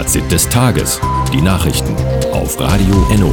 Fazit des Tages. Die Nachrichten auf Radio Enno.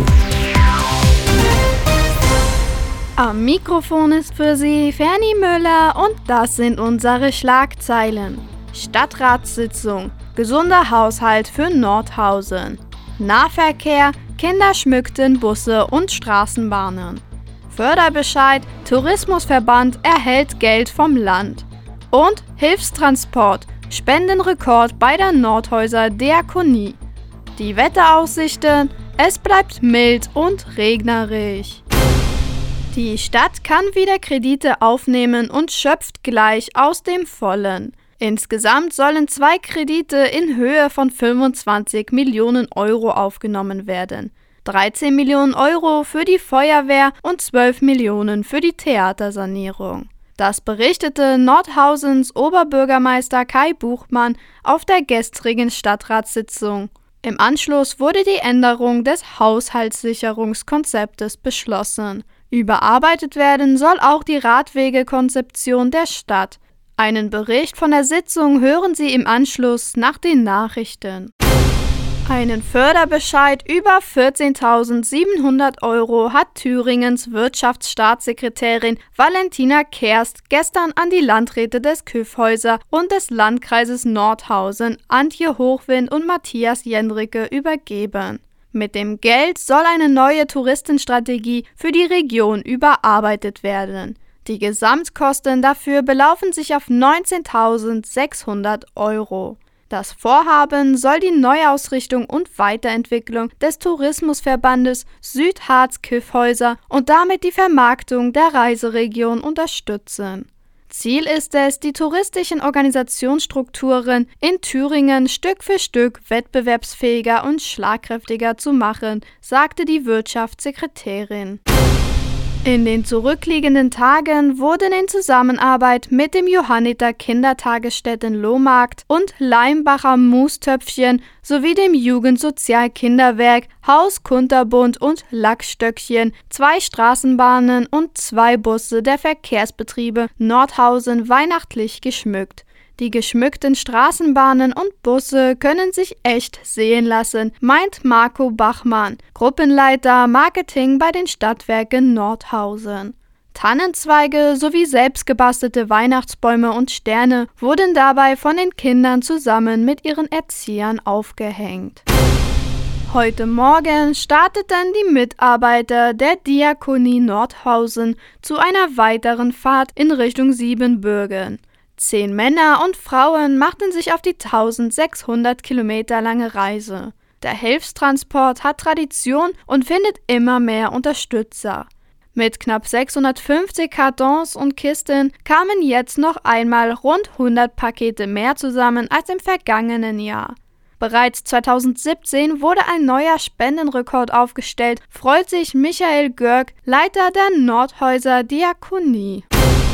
Am Mikrofon ist für Sie Fernie Müller und das sind unsere Schlagzeilen. Stadtratssitzung, gesunder Haushalt für Nordhausen. Nahverkehr, Kinder schmückten Busse und Straßenbahnen. Förderbescheid, Tourismusverband erhält Geld vom Land. Und Hilfstransport, Spendenrekord bei der Nordhäuser Diakonie. Die Wetteraussichten, es bleibt mild und regnerisch. Die Stadt kann wieder Kredite aufnehmen und schöpft gleich aus dem Vollen. Insgesamt sollen 2 Kredite in Höhe von 25 Millionen Euro aufgenommen werden. 13 Millionen Euro für die Feuerwehr und 12 Millionen für die Theatersanierung. Das berichtete Nordhausens Oberbürgermeister Kai Buchmann auf der gestrigen Stadtratssitzung. Im Anschluss wurde die Änderung des Haushaltssicherungskonzeptes beschlossen. Überarbeitet werden soll auch die Radwegekonzeption der Stadt. Einen Bericht von der Sitzung hören Sie im Anschluss nach den Nachrichten. Einen Förderbescheid über 14.700 Euro hat Thüringens Wirtschaftsstaatssekretärin Valentina Kerst gestern an die Landräte des Kyffhäuser und des Landkreises Nordhausen, Antje Hochwind und Matthias Jendricke, übergeben. Mit dem Geld soll eine neue Touristenstrategie für die Region überarbeitet werden. Die Gesamtkosten dafür belaufen sich auf 19.600 Euro. Das Vorhaben soll die Neuausrichtung und Weiterentwicklung des Tourismusverbandes Südharz-Kyffhäuser und damit die Vermarktung der Reiseregion unterstützen. Ziel ist es, die touristischen Organisationsstrukturen in Thüringen Stück für Stück wettbewerbsfähiger und schlagkräftiger zu machen, sagte die Wirtschaftssekretärin. In den zurückliegenden Tagen wurden in Zusammenarbeit mit dem Johanniter Kindertagesstätten Lohmarkt und Leimbacher Mustöpfchen sowie dem Jugendsozialkinderwerk, Haus Kunterbund und Lackstöckchen 2 Straßenbahnen und 2 Busse der Verkehrsbetriebe Nordhausen weihnachtlich geschmückt. Die geschmückten Straßenbahnen und Busse können sich echt sehen lassen, meint Marco Bachmann, Gruppenleiter Marketing bei den Stadtwerken Nordhausen. Tannenzweige sowie selbstgebastelte Weihnachtsbäume und Sterne wurden dabei von den Kindern zusammen mit ihren Erziehern aufgehängt. Heute Morgen starteten die Mitarbeiter der Diakonie Nordhausen zu einer weiteren Fahrt in Richtung Siebenbürgen. 10 Männer und Frauen machten sich auf die 1600 Kilometer lange Reise. Der Hilfstransport hat Tradition und findet immer mehr Unterstützer. Mit knapp 650 Kartons und Kisten kamen jetzt noch einmal rund 100 Pakete mehr zusammen als im vergangenen Jahr. Bereits 2017 wurde ein neuer Spendenrekord aufgestellt, freut sich Michael Görg, Leiter der Nordhäuser Diakonie.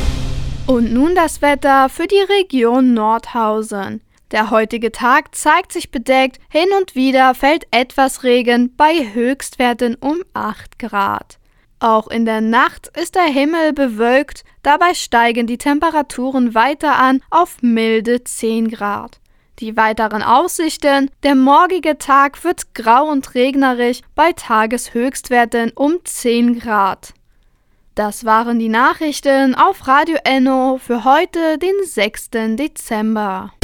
Und nun das Wetter für die Region Nordhausen. Der heutige Tag zeigt sich bedeckt, hin und wieder fällt etwas Regen bei Höchstwerten um 8 Grad. Auch in der Nacht ist der Himmel bewölkt, dabei steigen die Temperaturen weiter an auf milde 10 Grad. Die weiteren Aussichten: Der morgige Tag wird grau und regnerisch bei Tageshöchstwerten um 10 Grad. Das waren die Nachrichten auf Radio Enno für heute, den 6. Dezember.